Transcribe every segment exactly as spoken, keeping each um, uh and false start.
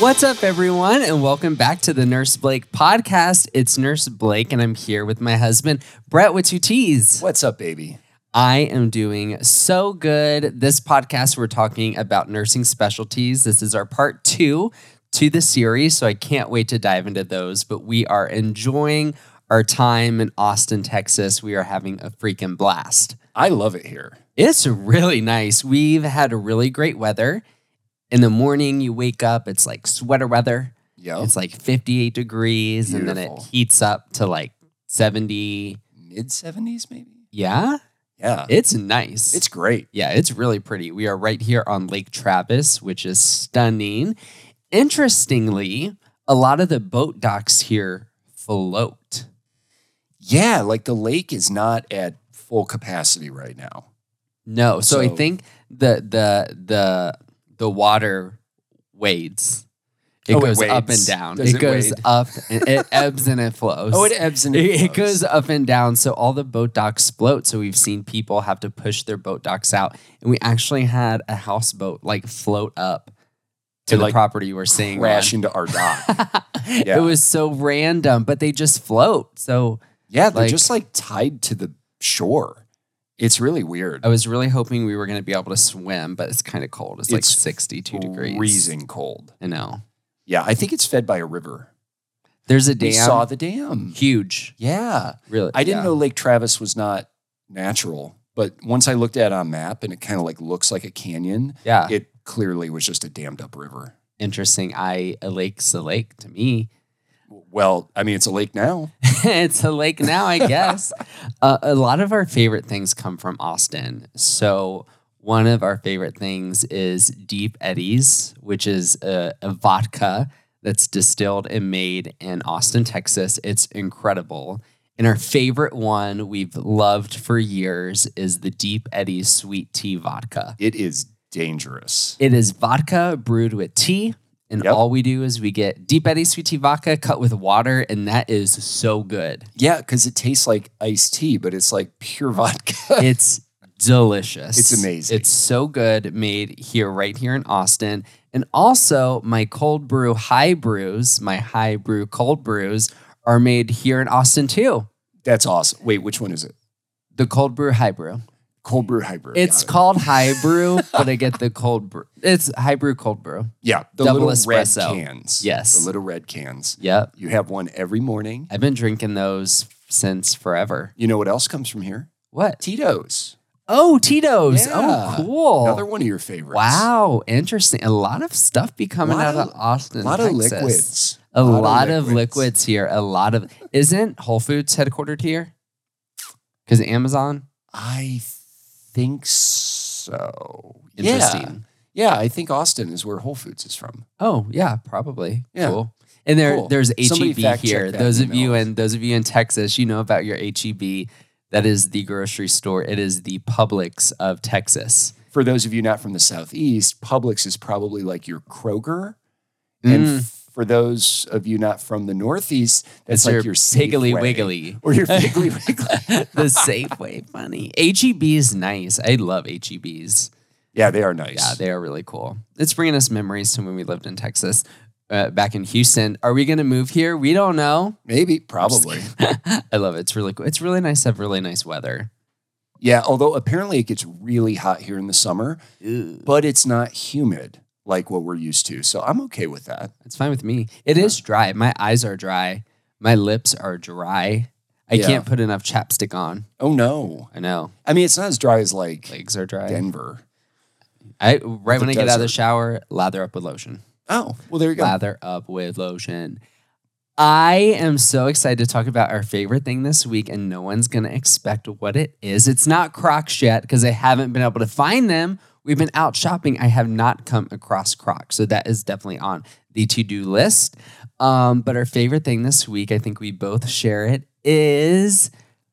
What's up, everyone, and welcome back to the Nurse Blake podcast. It's Nurse Blake, and I'm here with my husband, Brett with two T's. What's up, baby? I am doing so good. This podcast, we're talking about nursing specialties. This is our part two to the series, so I can't wait to dive into those. But we are enjoying our time in Austin, Texas. We are having a freaking blast. I love it here. It's really nice. We've had a really great weather. In the morning, you wake up, it's like sweater weather. Yep. It's like fifty-eight degrees, Beautiful. and then it heats up to like seventy. Mid seventies, maybe? Yeah? Yeah. It's nice. It's great. Yeah, it's really pretty. We are right here on Lake Travis, which is stunning. Interestingly, a lot of the boat docks here float. Yeah, like the lake is not at full capacity right now. No, so, So- I think the the the the water wades. It Oh, it goes up and wades. down. Does it it goes wade? up and it ebbs and it flows. Oh, it ebbs and It, it, it flows. goes up and down. So all the boat docks float. So we've seen people have to push their boat docks out. And we actually had a houseboat like float up to And, the like, property we're staying crash on. into our dock. Yeah. It was so random, but they just float. So Yeah, they're Like- just like tied to the shore. It's really weird. I was really hoping we were going to be able to swim, but it's kind of cold. It's, like It's sixty-two degrees. Freezing cold. I know. Yeah, I think it's fed by a river. There's a dam. We saw the dam. Huge. Yeah. Really. I didn't yeah. know Lake Travis was not natural, but once I looked at it on a map and it kind of like looks like a canyon, Yeah. it clearly was just a dammed up river. Interesting. I a lake's a lake to me. Well, I mean, it's a lake now. It's a lake now, I guess. uh, a lot of our favorite things come from Austin. So one of our favorite things is Deep Eddies, which is a, a vodka that's distilled and made in Austin, Texas. It's incredible. And our favorite one we've loved for years is the Deep Eddies sweet tea vodka. It is dangerous. It is vodka brewed with tea. And Yep. all we do is we get Deep Eddy sweet tea vodka cut with water, and that is so good. Yeah, because it tastes like iced tea, but it's like pure vodka. It's delicious. It's amazing. It's so good, made here, right here in Austin. And also, my cold brew high brews, my high brew cold brews, are made here in Austin too. That's awesome. Wait, which one is it? The cold brew high brew. Cold brew, hybrid. It's called high brew, but I get the cold brew. It's high brew cold brew. Yeah, the double little red espresso. cans. Yes. The little red cans. Yep. You have one every morning. I've been drinking those since forever. You know what else comes from here? What? Tito's. Oh, Tito's. Yeah. Oh, cool. Another one of your favorites. Wow, interesting. A lot of stuff be coming Lot out of, of- Austin. A lot Texas. of liquids. A lot, of liquids here. A lot of. Isn't Whole Foods headquartered here? Because Amazon. I think so. Interesting. Yeah. Yeah, I think Austin is where Whole Foods is from. Oh yeah, probably. Yeah. Cool. And there, Cool. there's Somebody H E B fact check here. that Those and of you email us. and those of you in Texas, you know about your H E B. That is the grocery store. It is the Publix of Texas. For those of you not from the Southeast, Publix is probably like your Kroger. And Mm. f- for those of you not from the Northeast, that's It's like your, Piggly Safeway. Wiggly. Or your Piggly Wiggly. The Safeway, funny. H E B is nice. I love H E Bs. Yeah, they are nice. Yeah, they are really cool. It's bringing us memories to when we lived in Texas, uh, back in Houston. Are we going to move here? We don't know. Maybe, probably. I love it. It's really cool. It's really nice to have really nice weather. Yeah, although apparently it gets really hot here in the summer, but it's not humid like what we're used to. So I'm okay with that. It's fine with me. It is dry. My eyes are dry. My lips are dry. I Yeah. can't put enough chapstick on. Oh, no. I know. I mean, it's not as dry as like Legs are dry. Denver. I right The when I get out of the desert. shower, lather up with lotion. Oh, well, there you go. Lather up with lotion. I am so excited to talk about our favorite thing this week, and no one's going to expect what it is. It's not Crocs yet because I haven't been able to find them. We've been out shopping. I have not come across Crocs, so that is definitely on the to-do list. Um, but our favorite thing this week, I think we both share it, is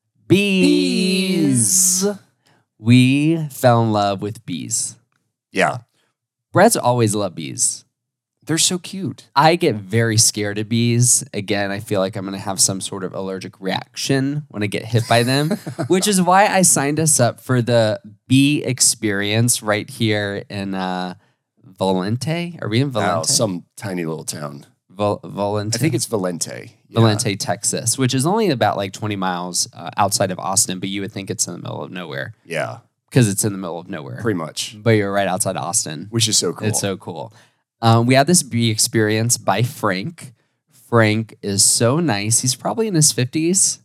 bees. We fell in love with bees. Yeah. Brett's always loved bees. They're so cute. I get very scared of bees. Again, I feel like I'm going to have some sort of allergic reaction when I get hit by them, which is why I signed us up for the bee experience right here in uh, Valente. Are we in Oh, Valente? some tiny little town. Val- Valente. I think it's Valente. Yeah. Valente, Texas, which is only about like twenty miles uh, outside of Austin, but you would think it's in the middle of nowhere Yeah, because it's in the middle of nowhere. pretty much. But you're right outside of Austin. Which is so cool. It's so cool. Um, we had this bee experience by Frank. Frank is so nice. He's probably in his fifties.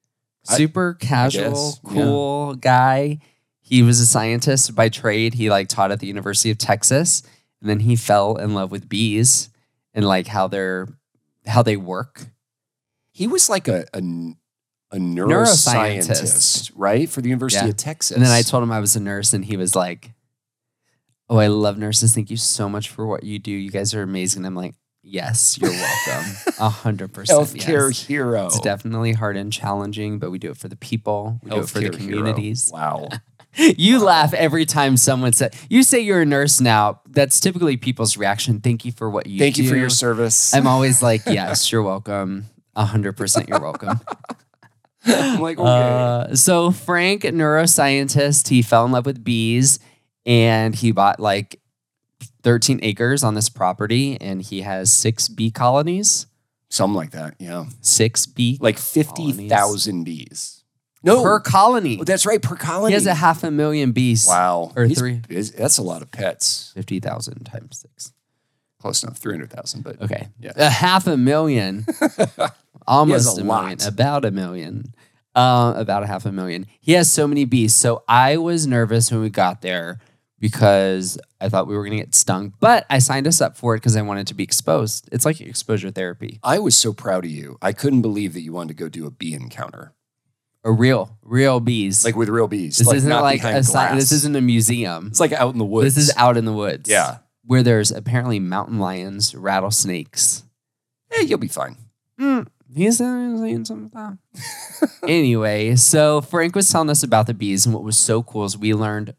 Super casual, guess, yeah. cool guy. He was a scientist by trade. He like taught at the University of Texas, and then he fell in love with bees and like how they're how they work. He was like a a, a Neuroscientist. neuroscientist, right? For the University Yeah. of Texas. And then I told him I was a nurse, and he was like, "Oh, I love nurses. Thank you so much for what you do. You guys are amazing." I'm like, "Yes, you're welcome. A hundred percent. Healthcare yes. hero. It's definitely hard and challenging, but we do it for the people. We do it for the Healthcare hero. communities." Wow. You laugh every time someone said, "You say you're a nurse now." That's typically people's reaction. Thank you for what you Thank do. you for your service. I'm always like, "Yes, you're welcome. A hundred percent, you're welcome." I'm like, okay. Uh, so Frank, neuroscientist, he fell in love with bees, and he bought like thirteen acres on this property, and he has six bee colonies. Something like that. Yeah. Six bee Like fifty thousand bees. No. per colony. Oh, that's right. Per colony. He has a half a million bees. Wow. Or He's three. busy. That's a lot of pets. Fifty thousand times six. Close enough. three hundred thousand. But Okay. Yeah. A half a million. Almost He has a a million. lot. About a million. Uh, about a half a million. He has so many bees. So I was nervous when we got there because I thought we were going to get stung. But I signed us up for it because I wanted to be exposed. It's like exposure therapy. I was so proud of you. I couldn't believe that you wanted to go do a bee encounter. A real, real bees. Like with real bees. this like isn't not like behind a sci- glass. this isn't a museum. It's like out in the woods. This is out in the woods. Yeah. Where there's apparently mountain lions, rattlesnakes. Eh, you'll be fine. Mm, he's saying something about that. Anyway, so Frank was telling us about the bees, and what was so cool is we learned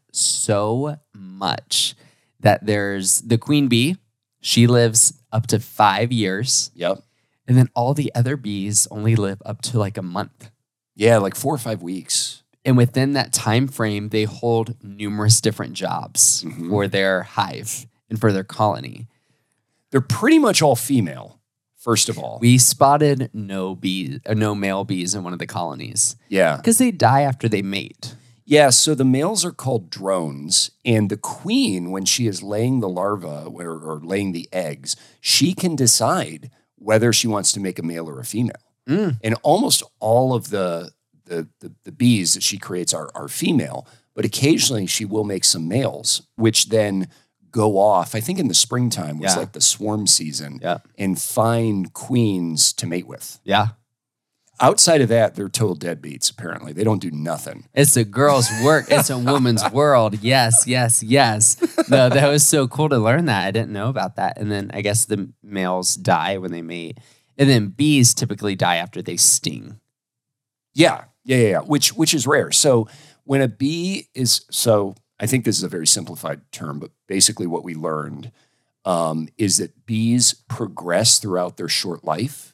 so much that there's the queen bee. She lives up to five years, Yep. and then all the other bees only live up to like a month. Yeah, like four or five weeks. And within that time frame, they hold numerous different jobs Mhm. for their hive and for their colony. They're pretty much all female, first of all. We spotted no bees, uh, no male bees in one of the colonies yeah. because they die after they mate. Yeah, so the males are called drones, and the queen, when she is laying the larva or, or laying the eggs, she can decide whether she wants to make a male or a female. Mm. And almost all of the, the, the, the bees that she creates are, are female, but occasionally she will make some males, which then go off, I think in the springtime was Yeah. like the swarm season, Yeah. and find queens to mate with. Yeah. Outside of that, they're total deadbeats, apparently. They don't do nothing. It's a girl's work. It's a woman's world. Yes, yes, yes. No, that was so cool to learn that. I didn't know about that. And then I guess the males die when they mate. And then bees typically die after they sting. Yeah, yeah, yeah, yeah. Which which is rare. So when a bee is so, I think this is a very simplified term, but basically what we learned um, is that bees progress throughout their short life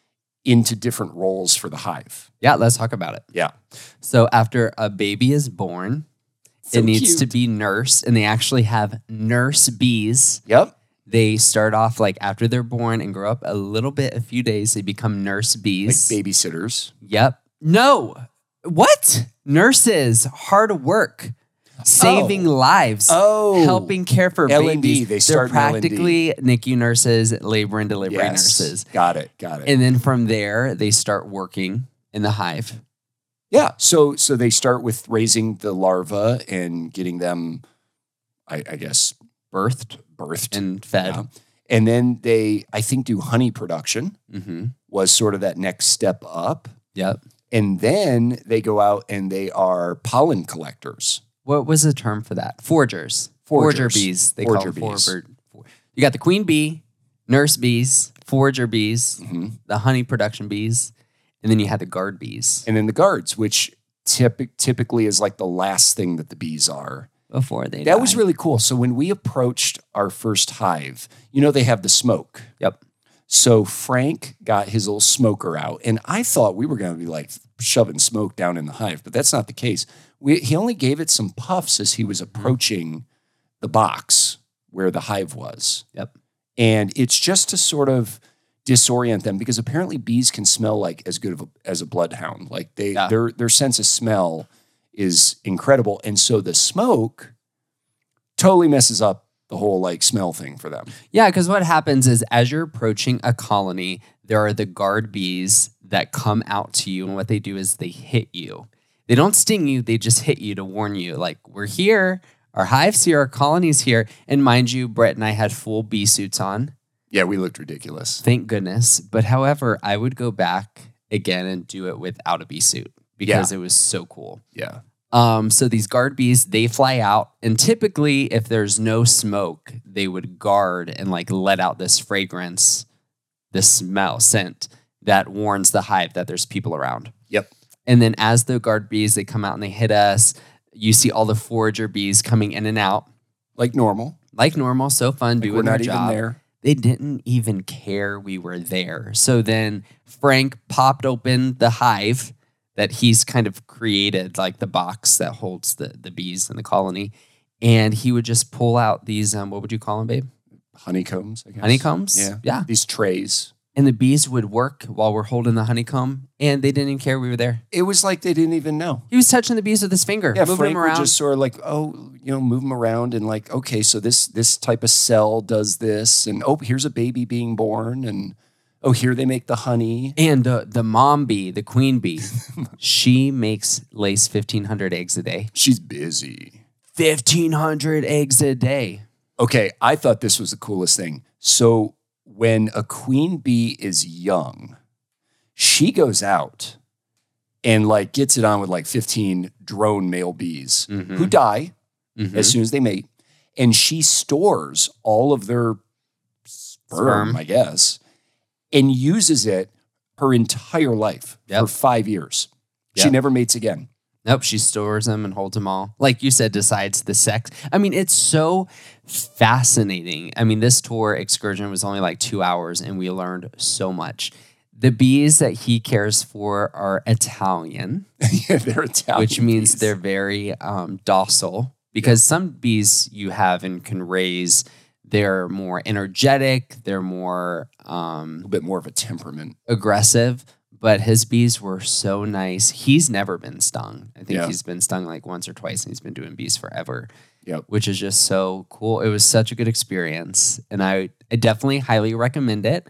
into different roles for the hive. Yeah, let's talk about it. Yeah, So after a baby is born, So it needs cute. to be nursed. And they actually have nurse bees. Yep. They start off like after they're born and grow up a little bit, a few days, they become nurse Like bees. babysitters. Yep. No. What? Nurses, hard work, saving lives, Oh, helping care for L and D, babies. they start in They're L and D. practically N I C U nurses, labor and delivery Yes. nurses. Got it. Got it. And then from there, they start working in the hive. Yeah. So so they start with raising the larva and getting them, I, I guess, Birthed birthed. and fed. Yeah. And then they, I think, do honey production Mm-hmm. was sort of that next step up. Yep. And then they go out and they are pollen collectors. What was the term for that? Foragers. Forager Foragers. bees. They Forager call them bees. forager. for- You got the queen bee, nurse bees, forager bees, Mhm. the honey production bees, and then you had the guard bees And then the guards, which typ- typically is like the last thing that the bees are. before they That was die. really cool. So when we approached our first hive, you know, they have the smoke. Yep. So Frank got his little smoker out, and I thought we were going to be like shoving smoke down in the hive, but that's not the case. We, he only gave it some puffs as he was approaching the box where the hive was. Yep. And it's just to sort of disorient them because apparently bees can smell like as good of a, as a bloodhound. Like they, Yeah. their their sense of smell is incredible, and so the smoke totally messes up the whole like smell thing for them. Yeah, because what happens is as you're approaching a colony, there are the guard bees that come out to you, and what they do is they hit you. They don't sting you; they just hit you to warn you, like we're here, our hive's here, our colony's here. And mind you, Brett and I had full bee suits on. Yeah, we looked ridiculous. Thank goodness. But however, I would go back again and do it without a bee suit because Yeah. it was so cool. Yeah. Um, so these guard bees, they fly out, and typically if there's no smoke, they would guard and like let out this fragrance, this smell, scent that warns the hive that there's people around. Yep. And then as the guard bees, they come out and they hit us, you see all the forager bees coming in and out. Like normal. Like normal, so fun, Like doing we're their not even job. there. They didn't even care we were there. So then Frank popped open the hive that he's kind of created, like the box that holds the, the bees in the colony. And he would just pull out these, um, what would you call them, babe? Honeycombs, I guess. Honeycombs? Yeah. Yeah. These trays. And the bees would work while we're holding the honeycomb, and they didn't even care we were there. It was like they didn't even know. He was touching the bees with his finger, Yeah, moving Frank them would around. just sort of like, oh, you know, move them around and like, okay, so this this type of cell does this, and oh, here's a baby being born, and oh, here they make the honey. And uh, the mom bee, the queen bee, she makes lays fifteen hundred eggs a day. She's busy. fifteen hundred eggs a day. Okay, I thought this was the coolest thing. So when a queen bee is young, she goes out and like gets it on with like fifteen drone male bees Mhm. who die Mhm. as soon as they mate. And she stores all of their sperm, Sperm. I guess, and uses it her entire life Yep. for five years. She Yep. never mates again. Nope, she stores them and holds them all. Like you said, decides the sex. I mean, it's so fascinating. I mean, this tour excursion was only like two hours and we learned so much. The bees that he cares for are Italian, Yeah, they're Italian which means bees. they're very um, docile because some bees you have and can raise, they're more energetic, they're more a um, little bit more of a temperament. aggressive. But his bees were so nice. He's never been stung. I think Yeah. he's been stung like once or twice, and he's been doing bees forever. Yep. Which is just so cool. It was such a good experience, and I, I definitely highly recommend it.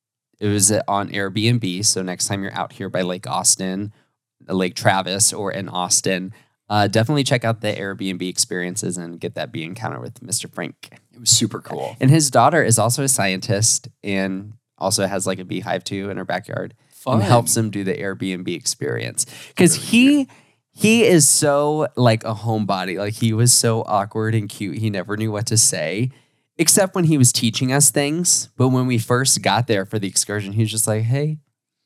It was on Airbnb, so next time you're out here by Lake Austin, Lake Travis, or in Austin, uh, definitely check out the Airbnb experiences and get that bee encounter with Mister Frank. It was super cool. And his daughter is also a scientist and also has like a beehive too in her backyard. Fun. And helps him do the Airbnb experience because he he is so like a homebody. Like he was so awkward and cute. He never knew what to say, except when he was teaching us things. But when we first got there for the excursion, he was just like, "Hey,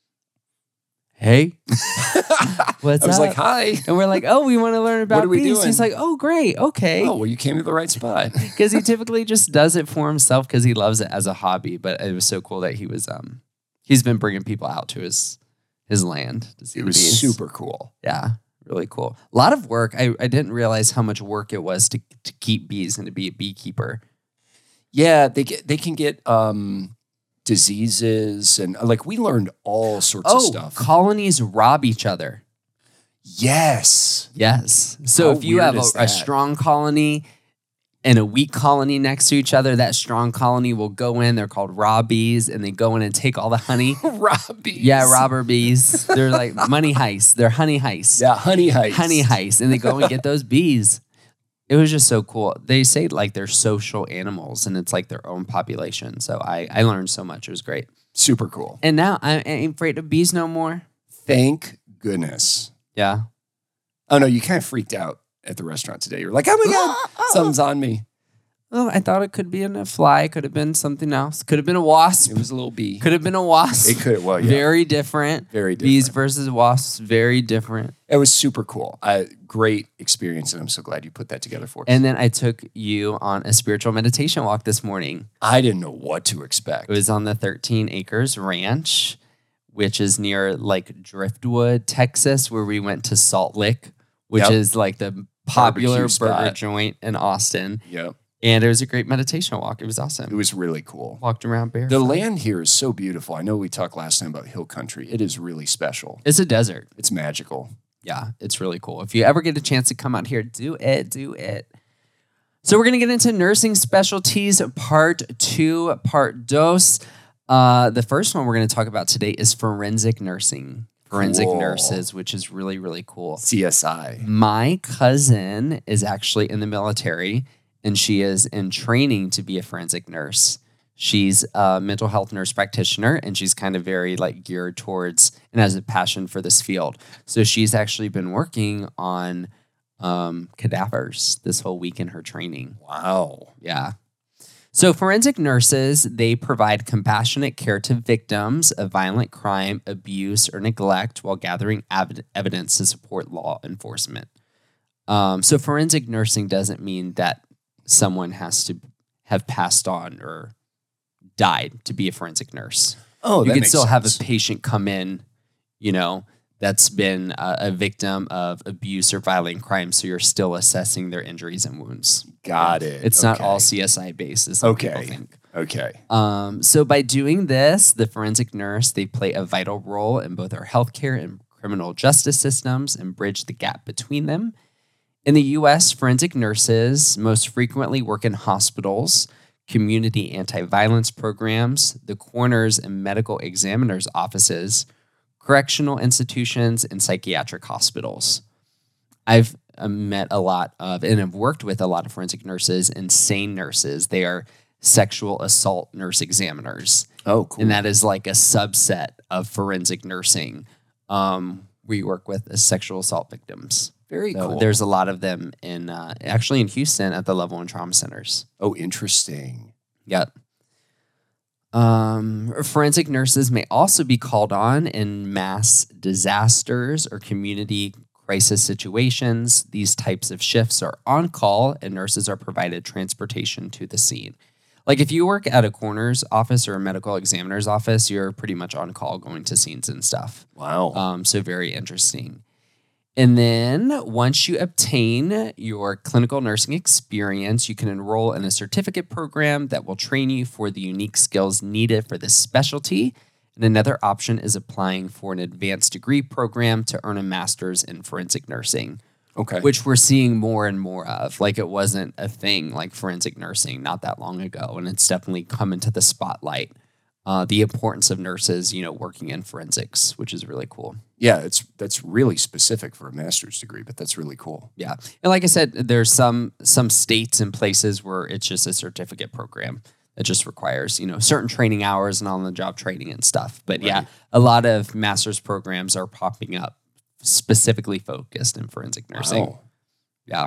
hey, what's I was up?" like, hi. And we're like, "Oh, we want to learn about are we bees." doing? He's like, "Oh, great, okay." Oh, well, you came to the right spot. Because he typically just does it for himself because he loves it as a hobby. But it was so cool that he was um he's been bringing people out to his his land to see It the was bees. super cool. Yeah, really cool. A lot of work. I, I didn't realize how much work it was to to keep bees and to be a beekeeper. Yeah, they get they can get um, diseases and like we learned all sorts of Oh, stuff. colonies rob each other. Yes. Yes. So How if you weird have a, is a that? strong colony and a weak colony next to each other, that strong colony will go in. They're called raw bees, and they go in and take all the honey. Robbie. Yeah, robber bees. They're like money heists. They're honey heists. Yeah, honey heist. Honey heists. And they go and get those bees. It was just so cool. They say like they're social animals and it's like their own population. So I, I learned so much. It was great. Super cool. And now I ain't afraid of bees no more. Thank goodness. Yeah. Oh no, you kind of freaked out at the restaurant today. You were like, oh my God, something's on me. Oh, I thought it could be a fly. Could have been something else. Could have been a wasp. It was a little bee. Could have been a wasp. It could, well, yeah. Very different. Very Bees different. versus wasps. Very different. It was super cool. Uh, great experience, and I'm so glad you put that together for us. And then I took you on a spiritual meditation walk this morning. I didn't know what to expect. It was on the thirteen Acres Ranch, which is near like Driftwood, Texas, where we went to Salt Lick, which Yep. is like the popular Barbecue burger spot. joint in Austin. Yep. And it was a great meditation walk. It was It awesome. was really cool. Walked around barefoot. The land here is so beautiful. I know we talked last time about hill country. It is really special. It's a desert. It's magical. Yeah, it's really cool. If you ever get a chance to come out here, do it, do it. So we're going to get into nursing specialties, part two, part dos. Uh, the first one we're going to talk about today is forensic nursing. Forensic Cool. nurses, which is really, really cool. C S I. My cousin is actually in the military, and she is in training to be a forensic nurse. She's a mental health nurse practitioner, and she's kind of very like geared towards and has a passion for this field. So she's actually been working on um, cadavers this whole week in her training. Wow. Yeah. So forensic nurses, they provide compassionate care to victims of violent crime, abuse, or neglect while gathering ev- evidence to support law enforcement. Um, so forensic nursing doesn't mean that someone has to have passed on or died to be a forensic nurse. Oh, You that can makes still have a sense. patient come in, you know, that's been a, a victim of abuse or violent crime. So you're still assessing their injuries and wounds. Got it. It's not Okay. all C S I based, as some people Okay. think. Okay. Um, so by doing this, the forensic nurse, they play a vital role in both our healthcare and criminal justice systems and bridge the gap between them. In the U S, forensic nurses most frequently work in hospitals, community anti-violence programs, the coroners and medical examiners' offices, correctional institutions, and psychiatric hospitals. I've uh, met a lot of and have worked with a lot of forensic nurses and SANE nurses. They are sexual assault nurse examiners. Oh, cool. And that is like a subset of forensic nursing. Um, we work with uh, sexual assault victims. Very So cool. there's a lot of them in uh, actually in Houston at the Level One Trauma Centers. oh, interesting. Yep. Um, forensic nurses may also be called on in mass disasters or community crisis situations. These types of shifts are on call, and nurses are provided transportation to the scene. Like if you work at a coroner's office or a medical examiner's office, you're pretty much on call going to scenes and stuff. Wow. Um, so very interesting. And then once you obtain your clinical nursing experience, you can enroll in a certificate program that will train you for the unique skills needed for this specialty. And another option is applying for an advanced degree program to earn a master's in forensic nursing, okay. which we're seeing more and more of. Like it wasn't a thing like forensic nursing not that long ago, and it's definitely come into the spotlight. Uh, the importance of nurses, you know, working in forensics, which is really cool. yeah, it's that's really specific for a master's degree, but that's really cool. Yeah. And like I said, there's some some states and places where it's just a certificate program that just requires, you know, certain training hours and on-the-job training and stuff. But yeah, Right. a lot of master's programs are popping up specifically focused in forensic nursing. Wow. Yeah.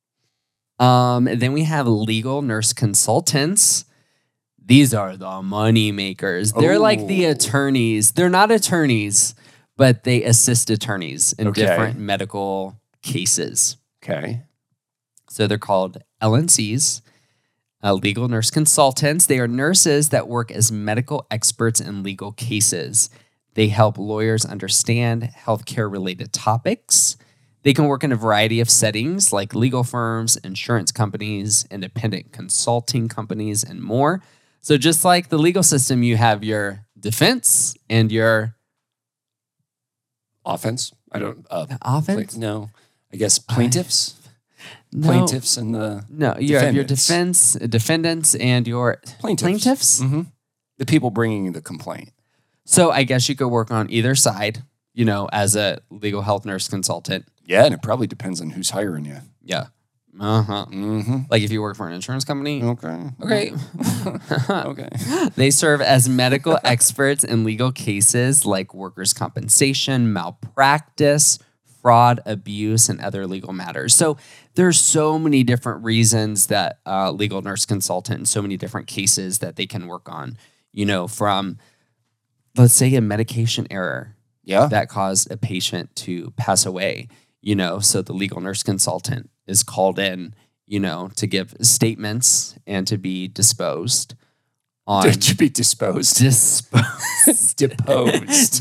Um, and then we have legal nurse consultants. These are the money makers. They're like the Oh. attorneys. They're not attorneys, but they assist attorneys in Okay. different medical cases. Okay. So they're called L N Cs, uh, legal nurse consultants. They are nurses that work as medical experts in legal cases. They help lawyers understand healthcare related topics. They can work in a variety of settings like legal firms, insurance companies, independent consulting companies, and more. So just like the legal system, you have your defense and your Offense. I don't. Uh, offense. pla- no. I guess plaintiffs. No. Plaintiffs and the No, you have your Defendants. defense, defendants, and your plaintiffs. plaintiffs. hmm The people bringing the complaint. So I guess you could work on either side, you know, as a legal health nurse consultant. Yeah, and it probably depends on who's hiring you. Yeah. Uh-huh. Mm-hmm. Like if you work for an insurance company. Okay. Okay. Okay. They serve as medical experts in legal cases like workers' compensation, malpractice, fraud, abuse, and other legal matters. So there's so many different reasons that uh, legal nurse consultant and so many different cases that they can work on, you know, from, let's say, a medication error Yeah. that caused a patient to pass away, you know, so the legal nurse consultant is called in, you know, to give statements and to be disposed. on to, to be disposed, disposed, deposed.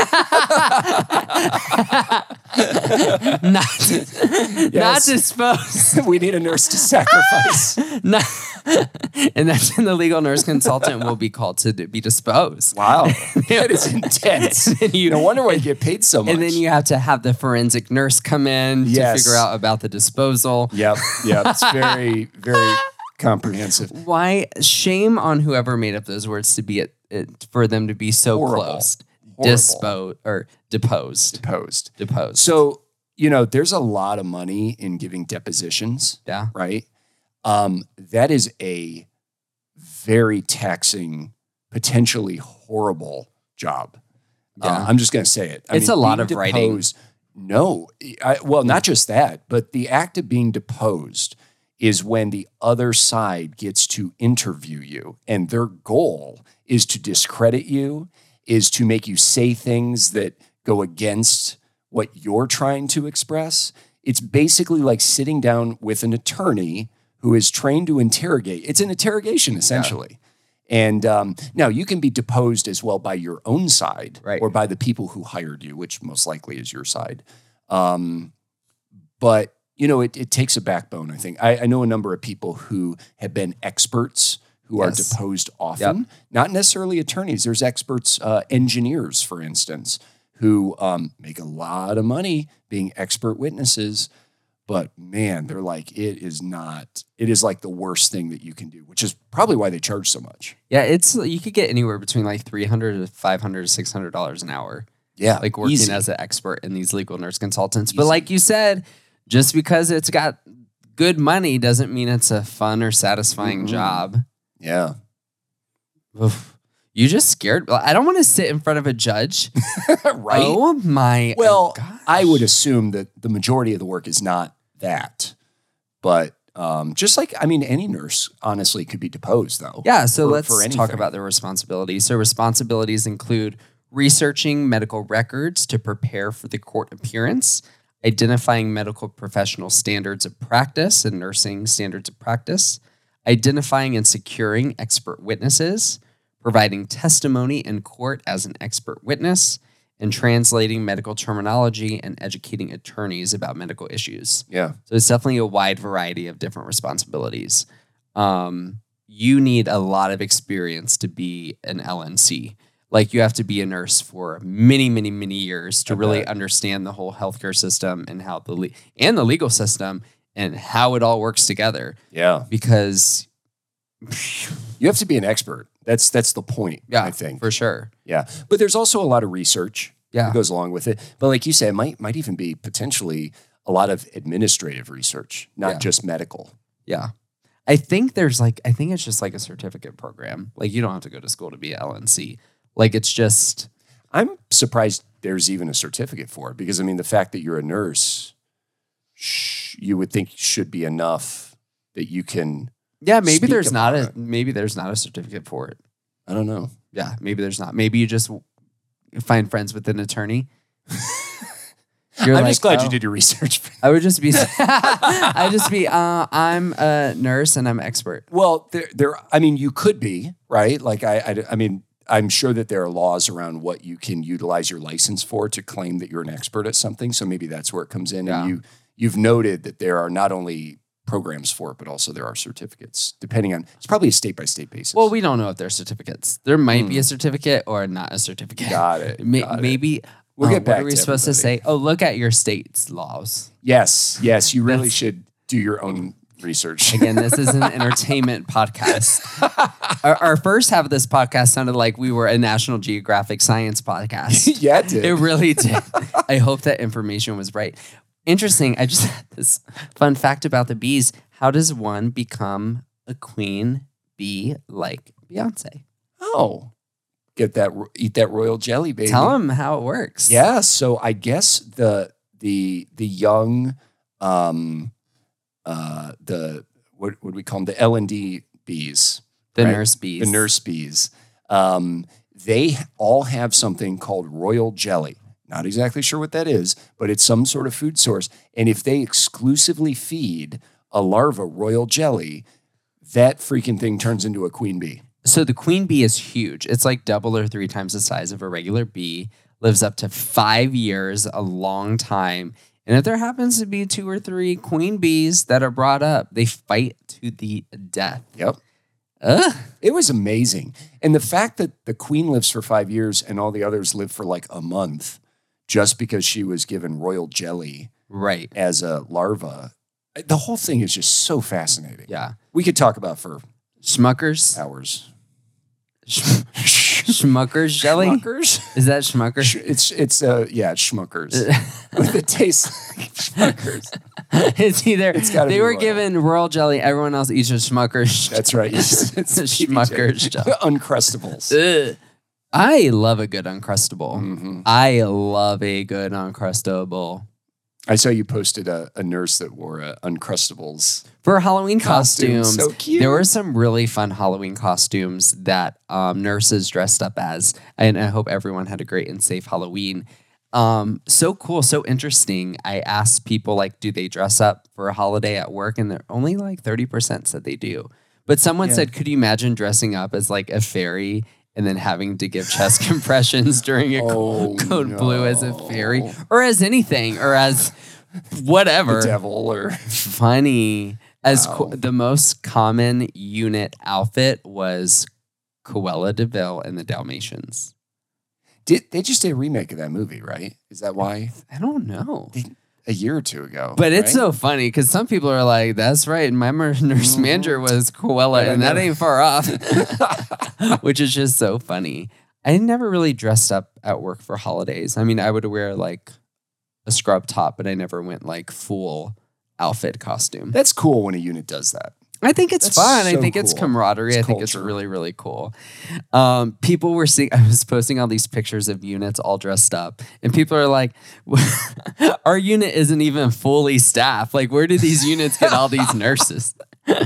not, not disposed. We need a nurse to sacrifice. Not, and that's when the legal nurse consultant will be called to be disposed. Wow, that is intense. You, no wonder why you get paid so much. And then you have to have the forensic nurse come in Yes. to figure out about the disposal. Yep, yep. It's very, very comprehensive. Why shame on whoever made up those words to be it, it for them to be so Horrible. close. Horrible. Dispo or deposed. Deposed. Deposed. So, you know, there's a lot of money in giving depositions, yeah. right? Um, that is a very taxing, potentially horrible job. Yeah. Uh, I'm just going to say it. I It's mean, a lot being of writing. deposed- No, I, well, not just that, but the act of being deposed is when the other side gets to interview you, and their goal is to discredit you, is to make you say things that go against what you're trying to express. It's basically like sitting down with an attorney who is trained to interrogate. It's an interrogation, essentially. Yeah. And um, now you can be deposed as well by your own side, right, or by the people who hired you, which most likely is your side. Um, but, you know, it, it takes a backbone, I think. I, I know a number of people who have been experts who yes. are deposed often, yep. not necessarily attorneys. There's experts, uh, engineers, for instance, who um, make a lot of money being expert witnesses. But man, they're like, it is not, it is like the worst thing that you can do, which is probably why they charge so much. Yeah, it's, you could get anywhere between like three hundred to five hundred to six hundred dollars an hour. Yeah. Like working easy. as an expert in these legal nurse consultants. Easy. But like you said, just because it's got good money doesn't mean it's a fun or satisfying mm-hmm. job. Yeah. Oof. You just scared. I don't want to sit in front of a judge. Right? Oh my Well, gosh. I would assume that the majority of the work is not that. But um, just like, I mean, any nurse, honestly, could be deposed, though. Yeah, so for, let's for talk about their responsibilities. So responsibilities include researching medical records to prepare for the court appearance, identifying medical professional standards of practice and nursing standards of practice, identifying and securing expert witnesses, providing testimony in court as an expert witness, and translating medical terminology and educating attorneys about medical issues. Yeah. So it's definitely a wide variety of different responsibilities. Um, you need a lot of experience to be an L N C. Like you have to be a nurse for many, many, many years to I really bet. understand the whole healthcare system and how the le- and the legal system and how it all works together. Yeah. Because you have to be an expert. That's that's the point, yeah, I think. For sure. Yeah. But there's also a lot of research yeah. that goes along with it. But like you say, it might might even be potentially a lot of administrative research, not yeah. just medical. Yeah. I think there's like, I think it's just like a certificate program. Like you don't have to go to school to be an L N C. Like it's just. I'm surprised there's even a certificate for it because, I mean, the fact that you're a nurse, sh- you would think should be enough that you can. Yeah, maybe there's not a it. maybe there's not a certificate for it. I don't know. Yeah, maybe there's not. Maybe you just find friends with an attorney. You're I'm like, just glad oh. you did your research. I would just be, I just be. Uh, I'm a nurse and I'm expert. Well, there, there. I mean, you could be right. Like I, I, I mean, I'm sure that there are laws around what you can utilize your license for to claim that you're an expert at something. So maybe that's where it comes in. Yeah. And you, you've noted that there are not only programs for it, but also there are certificates, depending on, it's probably a state-by-state basis. Well, we don't know if there's certificates. There might Hmm. be a certificate or not a certificate. Got it. Ma- got it. maybe. We'll oh, get back What are we to supposed everybody. to say? Oh, look at your state's laws. Yes, yes, you really That's- should do your own research. Again, this is an entertainment podcast. Our, our first half of this podcast sounded like we were a National Geographic science podcast. Yeah, it did. It really did. I hope that information was right. Interesting. I just had this fun fact about the bees. How does one become a queen bee like Beyonce? Oh, get that, ro- eat that royal jelly, baby. Tell them how it works. Yeah, so I guess the the the young, um, uh, the what what do we call them? The L and D bees, The right? nurse bees. the nurse bees. Um, they all have something called royal jelly. Not exactly sure what that is, but it's some sort of food source. And if they exclusively feed a larva royal jelly, that freaking thing turns into a queen bee. So the queen bee is huge. It's like double or three times the size of a regular bee, lives up to five years, a long time. And if there happens to be two or three queen bees that are brought up, they fight to the death. Yep. Ugh. It was amazing. And the fact that the queen lives for five years and all the others live for like a month just because she was given royal jelly Right. as a larva, the whole thing is just so fascinating. Yeah. We could talk about for Schmuckers. hours. Schmuckers jelly? Schmuckers? Is that Schmuckers? Sh- It's, it's uh, yeah, it's Schmuckers. It tastes like Schmuckers. It's either It's gotta they be were royal. given royal jelly, everyone else eats a Schmuckers. That's right. It's, it's Schmuckers jelly. Uncrustables. Ugh. I love a good Uncrustable. Mhm. I love a good Uncrustable. I saw you posted a, a nurse that wore uh, Uncrustables. For Halloween Costumes, costumes, so cute. there were some really fun Halloween costumes that um, nurses dressed up as. And I hope everyone had a great and safe Halloween. Um, so cool, so interesting. I asked people, like, do they dress up for a holiday at work? And they're only like thirty percent said they do. But someone Yeah. said, could you imagine dressing up as like a fairy and then having to give chest compressions during a Oh, co- code blue as a no. fairy or as anything or as whatever? The devil or Funny. As Wow. co- the most common unit outfit was Cruella de Vil and the Dalmatians. did they just did a remake of that movie, right? Is that why? I don't know. A year or two ago. But it's right? so funny because some people are like, that's right. My mer- nurse Mhm. manager was Cruella, But I and that never- ain't far off, which is just so funny. I never really dressed up at work for holidays. I mean, I would wear like a scrub top, but I never went like full outfit costume. That's cool when a unit does that. I think it's That's fun. I so think it's cool. camaraderie. It's I think it's culture. really, really cool. Um, people were seeing, I was posting all these pictures of units all dressed up, and people are like, our unit isn't even fully staffed. Like, where do these units get all these nurses?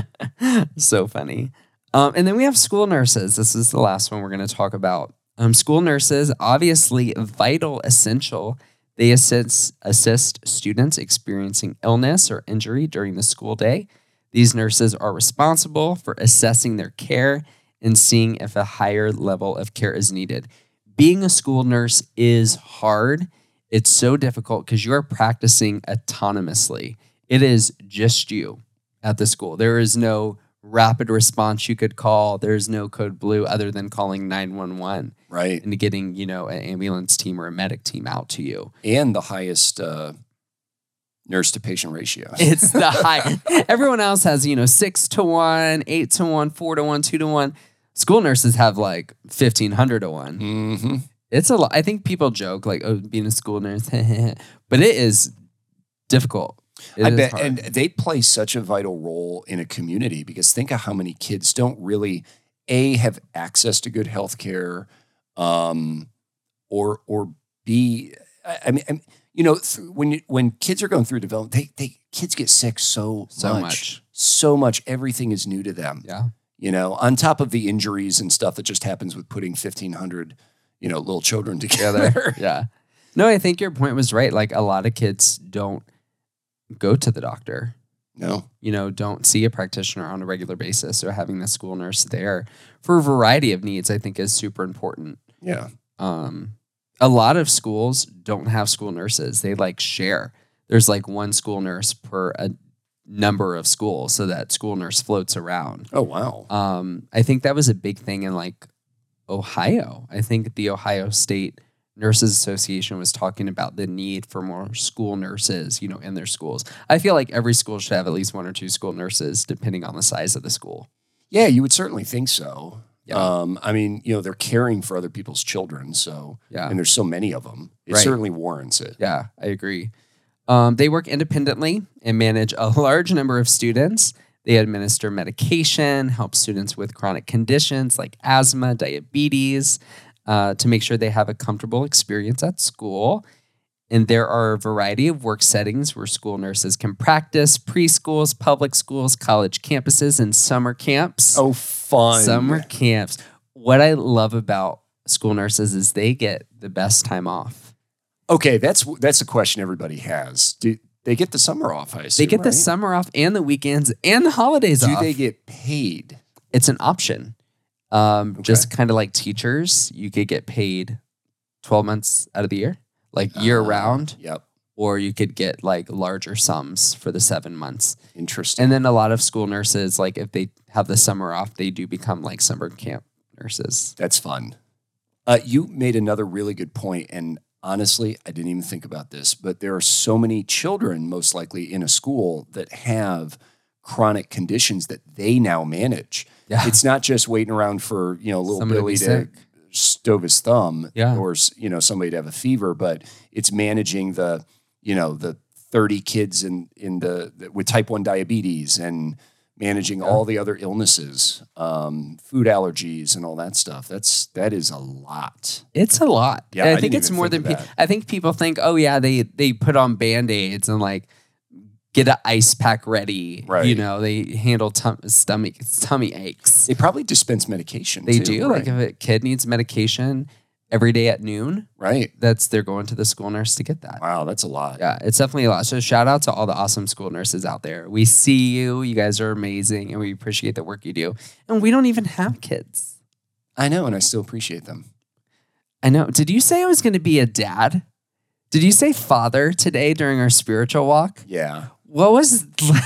So funny. Um, and then we have school nurses. This is the last one we're going to talk about. Um, school nurses, obviously vital, essential. They assist, assist students experiencing illness or injury during the school day. These nurses are responsible for assessing their care and seeing if a higher level of care is needed. Being a school nurse is hard. It's so difficult because you are practicing autonomously. It is just you at the school. There is no rapid response you could call. There's no code blue other than calling nine one one Right. and getting, you know, an ambulance team or a medic team out to you. And the highest uh, nurse to patient ratio. It's the high. Everyone else has, you know, six to one, eight to one, four to one, two to one. School nurses have like fifteen hundred to one. Mm-hmm. It's a lot. I think people joke like, oh, being a school nurse, but it is difficult. It I is bet, hard. and they play such a vital role in a community because think of how many kids don't really a have access to good health care, um, or or b. I, I mean, I mean, you know, th- when you, when kids are going through development, they they kids get sick so So much, much. so much. Everything is new to them. Yeah. You know, on top of the injuries and stuff that just happens with putting fifteen hundred, you know, little children together. Yeah. No, I think your point was right. Like a lot of kids don't go to the doctor. No. You know, don't see a practitioner on a regular basis. So having the school nurse there for a variety of needs, I think is super important. Yeah. Um, a lot of schools don't have school nurses. They like share. There's like one school nurse per a number of schools, so that school nurse floats around. Oh, wow. Um, I think that was a big thing in like Ohio. I think the Ohio State Nurses Association was talking about the need for more school nurses, you know, in their schools. I feel like every school should have at least one or two school nurses, depending on the size of the school. Yeah, you would certainly think so. Yeah. Um, I mean, you know, they're caring for other people's children, so Yeah. and there's so many of them. It Right. certainly warrants it. Yeah, I agree. Um, they work independently and manage a large number of students. They administer medication, help students with chronic conditions like asthma, diabetes, uh, to make sure they have a comfortable experience at school. And there are a variety of work settings where school nurses can practice: preschools, public schools, college campuses, and summer camps. Oh, fun. Summer camps. What I love about school nurses is they get the best time off. Okay, that's that's a question everybody has. Do they get the summer off? I assume, They get the right? summer off and the weekends and the holidays Do off. they get paid? It's an option. Um, Okay. Just kind of like teachers, you could get paid twelve months out of the year, like year Uh, round, Yep. or you could get like larger sums for the seven months. Interesting. And then a lot of school nurses, like if they have the summer off, they do become like summer camp nurses. That's fun. Uh, you made another really good point, and honestly, I didn't even think about this, but there are so many children, most likely in a school, that have chronic conditions that they now manage. Yeah. It's not just waiting around for, you know, little Somebody to Billy be to sick. stove his thumb, Yeah. or you know, somebody to have a fever, but it's managing the, you know, the thirty kids in in the, the with type one diabetes and managing Yeah. all the other illnesses, um, food allergies, and all that stuff. That's that is a lot. It's a lot. Yeah, And I, I think didn't it's even more think than of pe- that. I think people think, oh yeah, they they put on band-aids and like get an ice pack ready. Right. You know, they handle tum- stomach tummy aches. They probably dispense medication. They too, do. right? Like if a kid needs medication every day at noon, right. that's they're going to the school nurse to get that. Wow, that's a lot. Yeah, it's definitely a lot. So shout out to all the awesome school nurses out there. We see you. You guys are amazing, and we appreciate the work you do. And we don't even have kids. I know, and I still appreciate them. I know. Did you say I was going to be a dad? Did you say father today during our spiritual walk? Yeah. What was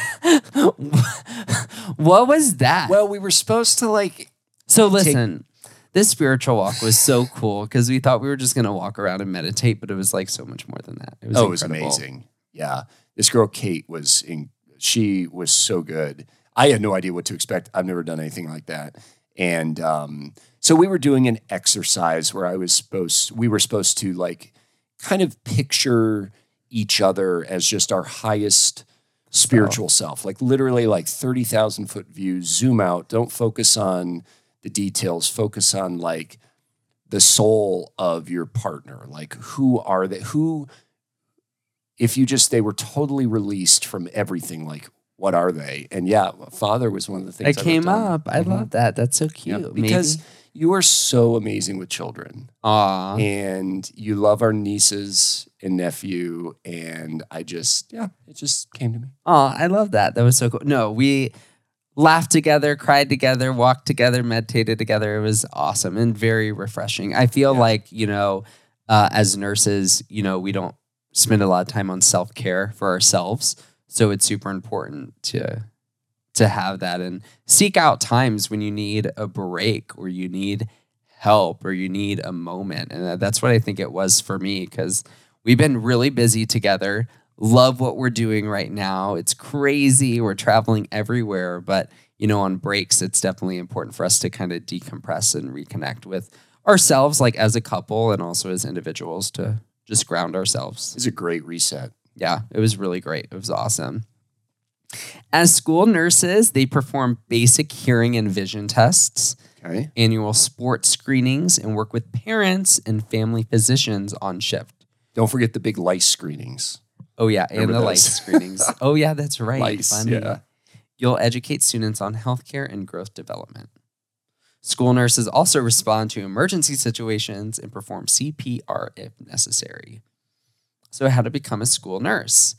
what was that? Well, we were supposed to like. So listen, this spiritual walk was so cool because we thought we were just going to walk around and meditate, but it was like so much more than that. It was Oh, it was incredible. amazing. Yeah, this girl Kate was in. She was so good. I had no idea what to expect. I've never done anything like that, and um, so we were doing an exercise where I was supposed. We were supposed to like kind of picture each other as just our highest spiritual self, like literally like thirty thousand foot view, zoom out, don't focus on the details, focus on like the soul of your partner. Like who are they? Who, if you just, they were totally released from everything, like what are they? And yeah, father was one of the things It I came wrote down. up. I Mhm. love that. That's so Yeah, cute. because Maybe. you are so amazing with children. Aw. And you love our nieces and nephew. And I just, yeah, it just came to me. Oh, I love that. That was so cool. No, we laughed together, cried together, walked together, meditated together. It was awesome and very refreshing. I feel Yeah. like, you know, uh, as nurses, you know, we don't spend a lot of time on self-care for ourselves. So it's super important to to have that and seek out times when you need a break or you need help or you need a moment. And that's what I think it was for me because we've been really busy together. Love what we're doing right now. It's crazy. We're traveling everywhere, but you know, on breaks, it's definitely important for us to kind of decompress and reconnect with ourselves, like as a couple and also as individuals to just ground ourselves. It's a great reset. Yeah, it was really great. It was awesome. As school nurses, they perform basic hearing and vision tests, Okay. annual sports screenings, and work with parents and family physicians on shift. Don't forget the big lice screenings. Oh, yeah, and Remember the those? lice screenings. Oh, yeah, that's right. Lice, Funny. yeah. You'll educate students on healthcare and growth development. School nurses also respond to emergency situations and perform C P R if necessary. So how to become a school nurse.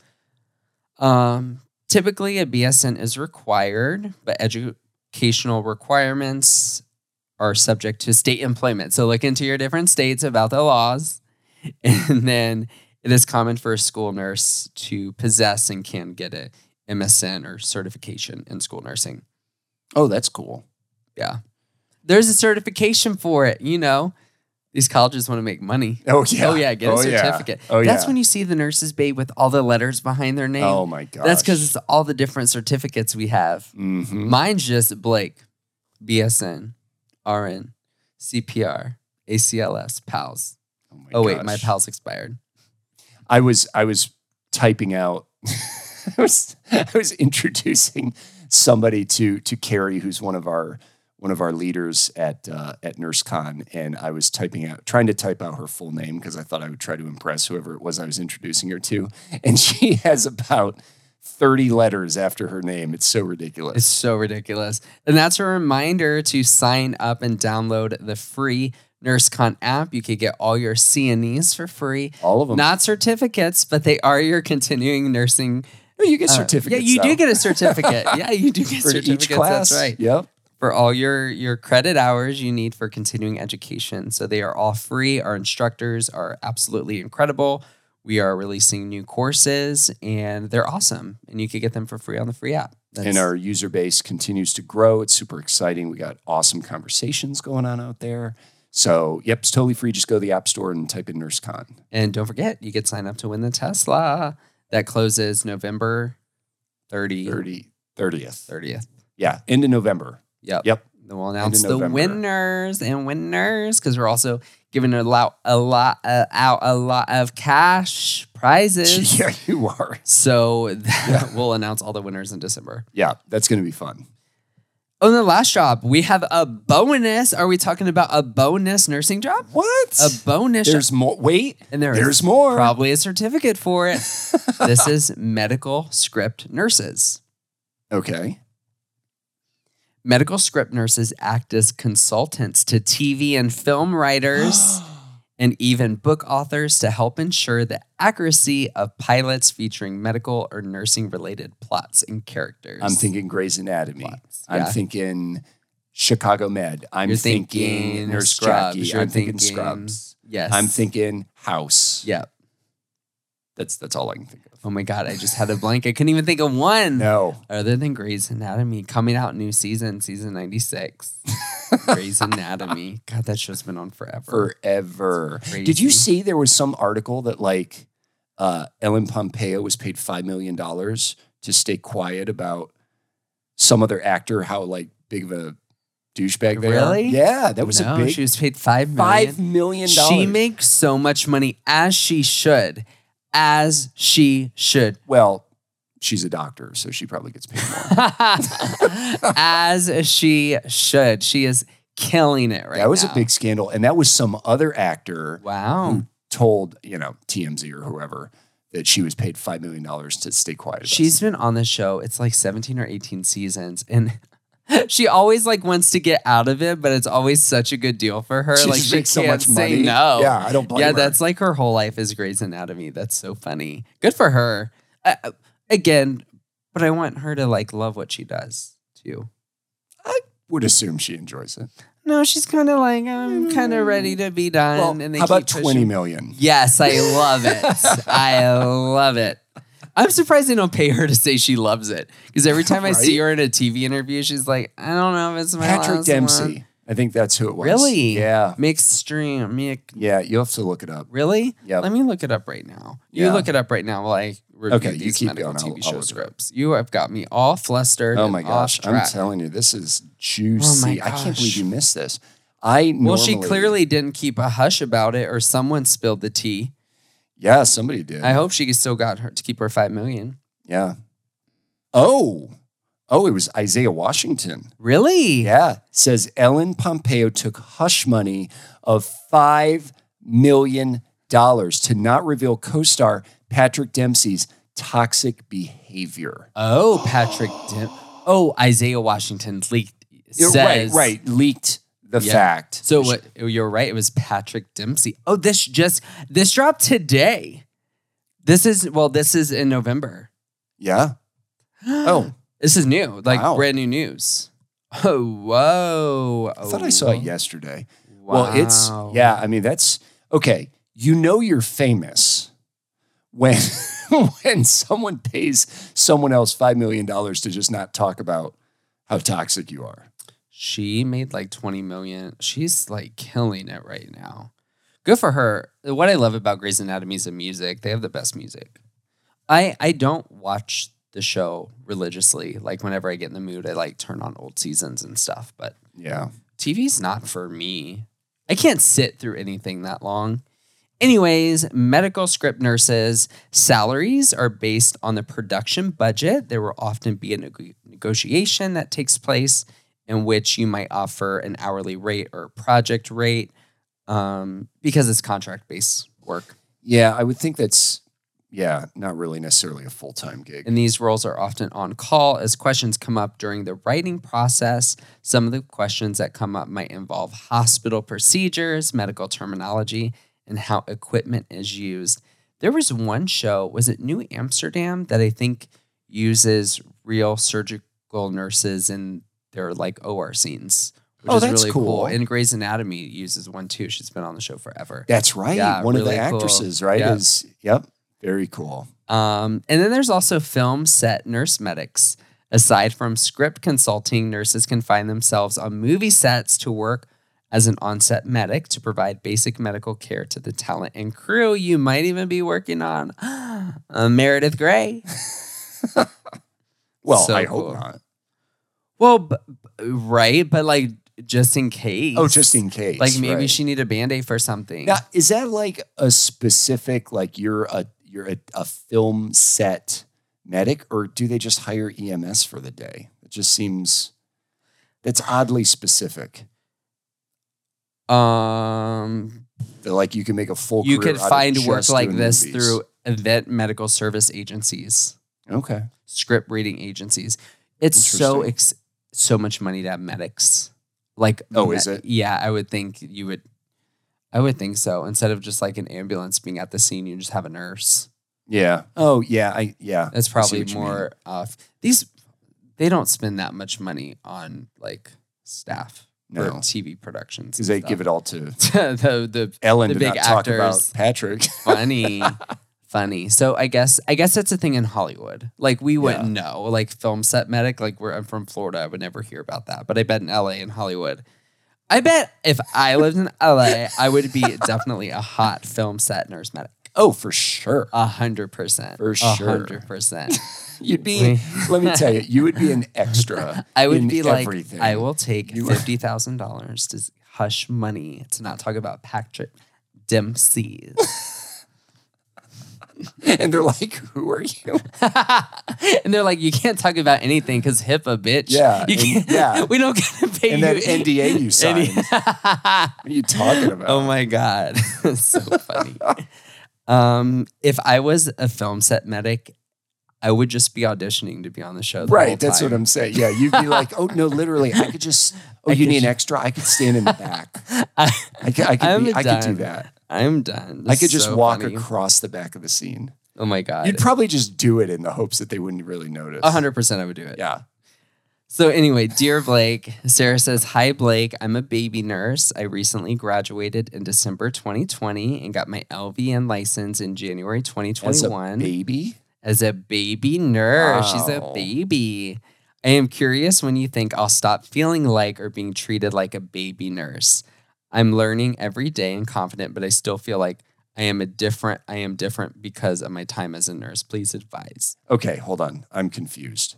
Um, typically, a B S N is required, but educational requirements are subject to state employment. So look into your different states about the laws. And then it is common for a school nurse to possess and can get a M S N or certification in school nursing. Oh, that's cool. Yeah. There's a certification for it, you know. These colleges want to make money. Oh, yeah. Oh, yeah, get a Oh, yeah. certificate. Oh, That's yeah. when you see the nurses babe with all the letters behind their name. Oh, my gosh. That's because it's all the different certificates we have. Mhm. Mine's just Blake, B S N, R N, C P R, A C L S, PALS. Oh, my Oh, wait, gosh. my PALS expired. I was I was typing out. I was I was introducing somebody to to Carrie, who's one of our one of our leaders at uh, at NurseCon, and I was typing out trying to type out her full name because I thought I would try to impress whoever it was I was introducing her to, and she has about thirty letters after her name. It's so ridiculous. It's so ridiculous. And that's a reminder to sign up and download the free NurseCon app. You could get all your C N Es for free. All of them. Not certificates, but they are your continuing nursing. No, you get uh, certificates. yeah, you do though. get a certificate. Yeah, you do get for certificates. each class. That's right. Yep. for all your, your credit hours you need for continuing education. So they are all free. Our instructors are absolutely incredible. We are releasing new courses, and they're awesome. And you can get them for free on the free app. That's, and our user base continues to grow. It's super exciting. We got awesome conversations going on out there. So, yep, it's totally free. Just go to the App Store and type in NurseCon. And don't forget, you get signed up to win the Tesla. That closes November thirtieth. thirty, thirtieth. thirtieth. Yeah, end of November. Yep. Yep. Then we'll announce the November. winners and winners because we're also giving a lot, a lot uh, out a lot of cash prizes. Yeah, you are. So yeah. We'll announce all the winners in December. Yeah, that's going to be fun. Oh, and the last job, we have a bonus. Are we talking about a bonus nursing job? What? A bonus. There's more. Wait, and there there's is more. Probably a certificate for it. This is medical script nurses. Okay. Medical script nurses act as consultants to T V and film writers and even book authors to help ensure the accuracy of pilots featuring medical or nursing-related plots and characters. I'm thinking Grey's Anatomy. Plots, I'm yeah. thinking Chicago Med. I'm You're thinking, thinking Nurse Scrubs. Jackie. You're I'm thinking, thinking- Scrubs. Yes. I'm thinking House. Yeah. That's that's all I can think of. Oh my God, I just had a blank. I couldn't even think of one. No. Other than Grey's Anatomy. Coming out new season, season ninety-six. Grey's Anatomy. God, that show's been on forever. Forever. Crazy. Did you see there was some article that like uh, Ellen Pompeo was paid five million dollars to stay quiet about some other actor, how like big of a douchebag they are? Really? Yeah, that was no, a big she was paid five million. five million dollars. She makes so much money, as she should. As she should. Well, she's a doctor, so she probably gets paid more. As she should. She is killing it right now. That was a big scandal. And that was some other actor Wow. who told, you know, T M Z or whoever that she was paid five million dollars to stay quiet about She's something. been on the show. It's like seventeen or eighteen seasons. And she always like wants to get out of it, but it's always such a good deal for her. She like just she makes so can't much say money. no. Yeah, I don't blame Yeah, her. that's like her whole life is Grey's Anatomy. That's so funny. Good for her. Uh, again, but I want her to like love what she does too. I would assume she enjoys it. No, she's kind of like, I'm kind of ready to be done. Well, and they how keep about pushing. twenty million? Yes, I love it. I love it. I'm surprised they don't pay her to say she loves it. Because every time I Right? see her in a T V interview, she's like, I don't know if it's my Patrick last Dempsey. one. I think that's who it was. Really? Yeah. Mixed stream. Mick. Yeah, you'll have to look it up. Really? Yep. Let me look it up right now. You Yeah. look it up right now while I review Okay, you these keep medical going. T V I'll- I'll show look it up. scripts. You have got me all flustered. Oh and my gosh. off I'm track. telling you, this is juicy. I can't gosh. believe you missed this. I Well, she normally- clearly didn't keep a hush about it, or someone spilled the tea. Yeah, somebody did. I hope she still got her to keep her five million. Yeah. Oh. Oh, it was Isaiah Washington. Really? Yeah. Says Ellen Pompeo took hush money of five million dollars to not reveal co-star Patrick Dempsey's toxic behavior. Oh, Patrick. Dim- oh, Isaiah Washington leaked. Yeah, Says, right, right. Leaked the Yeah. fact. So what? You're right. It was Patrick Dempsey. Oh, this just this dropped today. This is well. This is in November. Yeah. Oh, This is new, like Wow. brand new news. Oh, whoa! I thought I saw it yesterday. Wow. Well, it's, yeah, I mean, that's, okay. You know you're famous when when someone pays someone else five million dollars to just not talk about how toxic you are. She made like twenty million. She's like killing it right now. Good for her. What I love about Grey's Anatomy is the music. They have the best music. I I don't watch the show religiously. Like whenever I get in the mood, I like turn on old seasons and stuff. But Yeah. T V's not for me. I can't sit through anything that long. Anyways, medical script nurses' salaries are based on the production budget. There will often be a neg- negotiation that takes place in which you might offer an hourly rate or project rate um, because it's contract-based work. Yeah, I would think that's, yeah, not really necessarily a full-time gig. And these roles are often on call as questions come up during the writing process. Some of the questions that come up might involve hospital procedures, medical terminology, and how equipment is used. There was one show, was it New Amsterdam, that I think uses real surgical nurses, and their like O R scenes, which Oh, is that's really cool. cool. And Grey's Anatomy uses one too. She's been on the show forever. That's right. Yeah, One really of the cool. actresses, right? Yep. Is yep, very cool. Um, and then there's also film set nurse medics. Aside from script consulting, nurses can find themselves on movie sets to work as an on-set medic to provide basic medical care to the talent and crew. You might even be working on uh, Meredith Grey. Well, So I cool. hope not. Well, b- b- right, but like just in case. Oh, just in case. Like maybe right. she need a Band-Aid for something. Now, is that like a specific, like you're a you're a, a film set medic, or do they just hire E M S for the day? It just seems that's oddly specific. Um, That like you can make a full you career could out of find work just like doing this movies. through event medical service agencies, Okay. script reading agencies. It's so Interesting. ex- so much money to have medics. Like, Oh, me- is it? Yeah, I would think you would. I would think so. Instead of just like an ambulance being at the scene, you just have a nurse. Yeah. Oh, yeah. I yeah. That's I see probably what you mean. more off. These they don't spend that much money on like staff No. for T V productions because they give it all to the the Ellen The to big not talk about actors. Patrick. funny funny. So I guess I guess that's a thing in Hollywood. Like we wouldn't know. Like film set medic. Like we're I'm from Florida. I would never hear about that. But I bet in L A and Hollywood. I bet if I lived in L A, I would be definitely a hot film set nurse medic. Oh, for sure. A hundred percent. For A sure. hundred percent. You'd be. let me tell you, you would be an extra. I would in be like, everything. I will take You- fifty thousand dollars to hush money to not talk about Patrick Dempsey. And they're like, "Who are you?" And they're like, you can't talk about anything because HIPAA, bitch. Yeah, you and- can't, yeah. we don't get to pay And you. that N D A you signed. any- What are you talking about? oh my god, so funny. Um, if I was a film set medic, I would just be auditioning to be on the show. The whole Right, that's time. what I'm saying. Yeah, you'd be like, "Oh no, literally, I could just. Oh, I you could need an ju- extra? I could stand in the back. I, I could. I could. I'm Be, I could do done. that. I'm done. I could This is just so walk funny. across the back of the scene. Oh my god, You'd probably just do it in the hopes that they wouldn't really notice. a hundred percent. I would do it. Yeah. So anyway, dear Blake, Sarah says, "Hi Blake, I'm a baby nurse. I recently graduated in December twenty twenty and got my L V N license in January As a twenty twenty-one baby. as a baby nurse. She's a Wow. baby. I am curious when you think I'll stop feeling like or being treated like a baby nurse. I'm learning every day and confident, but I still feel like I am a different. I am different because of my time as a nurse. Please advise." Okay, hold on. I'm confused.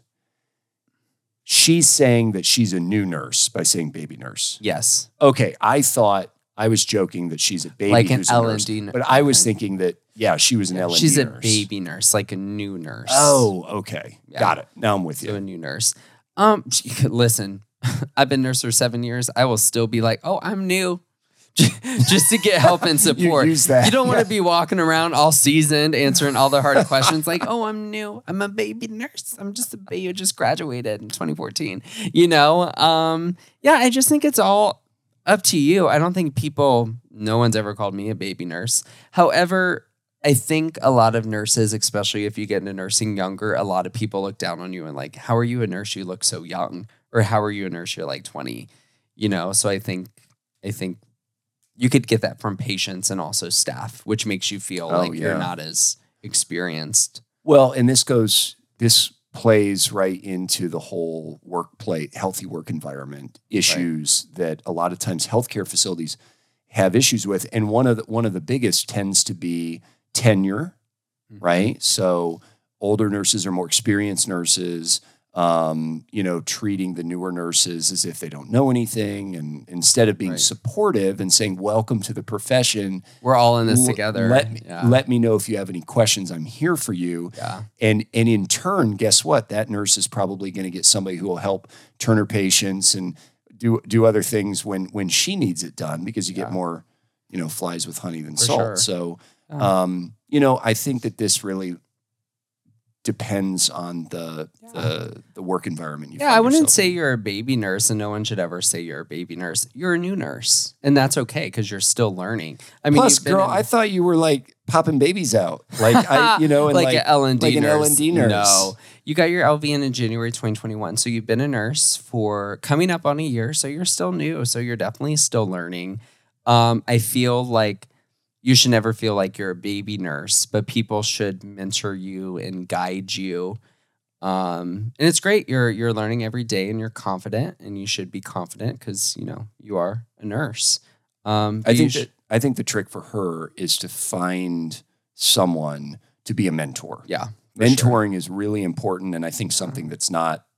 She's saying that she's a new nurse by saying baby nurse. Yes. Okay, I thought I was joking that she's a baby Like an who's a L nurse, and D but I was okay. thinking that yeah, she was an L and D She's a nurse. baby nurse, like a new nurse. Oh, okay, Yeah. got it. Now I'm with So you. a new nurse. Um, listen, I've been nurse for seven years. I will still be like, oh, I'm new, just to get help and support. use that, You don't want yeah. to be walking around all seasoned, answering all the hard questions. Like, oh, I'm new. I'm a baby nurse. I'm just a baby who just graduated in twenty fourteen. You know, um, yeah. I just think it's all up to you. I don't think people. No one's ever called me a baby nurse. However, I think a lot of nurses, especially if you get into nursing younger, a lot of people look down on you and like, how are you a nurse? You look so young. Or how are you a nurse? You're like twenty, you know? So I think, I think you could get that from patients and also staff, which makes you feel Oh, like you're yeah. not as experienced. Well, and this goes, this plays right into the whole workplace, healthy work environment issues that a lot of times healthcare facilities have issues with. And one of the, one of the biggest tends to be tenure, Mhm. right? So older nurses are more experienced nurses, um, you know, treating the newer nurses as if they don't know anything. And instead of being Right. supportive and saying, welcome to the profession, We're all in this l- together. Let me, yeah. let me know if you have any questions. I'm here for you. yeah. And and in turn, guess what? That nurse is probably going to get somebody who will help turn her patients and do do other things when when she needs it done, because you get Yeah. more, you know, flies with honey than For salt. sure. So, Yeah. um, you know, I think that this really depends on the yeah. the the work environment. You yeah, I wouldn't say in. you're a baby nurse, and no one should ever say you're a baby nurse. You're a new nurse, and that's okay because you're still learning. I mean, plus, girl, in, I thought you were like popping babies out, like I, you know, and like, like an L and D like nurse. an L and D nurse. No, you got your L V N in January twenty twenty-one, so you've been a nurse for coming up on a year. So you're still new. So you're definitely still learning. Um, I feel like you should never feel like you're a baby nurse, but people should mentor you and guide you. Um, and it's great. You're you're learning every day, and you're confident, and you should be confident because you know you are a nurse. Um, I think sh- that I think the trick for her is to find someone to be a mentor. Yeah, mentoring sure. is really important, and I think something that's not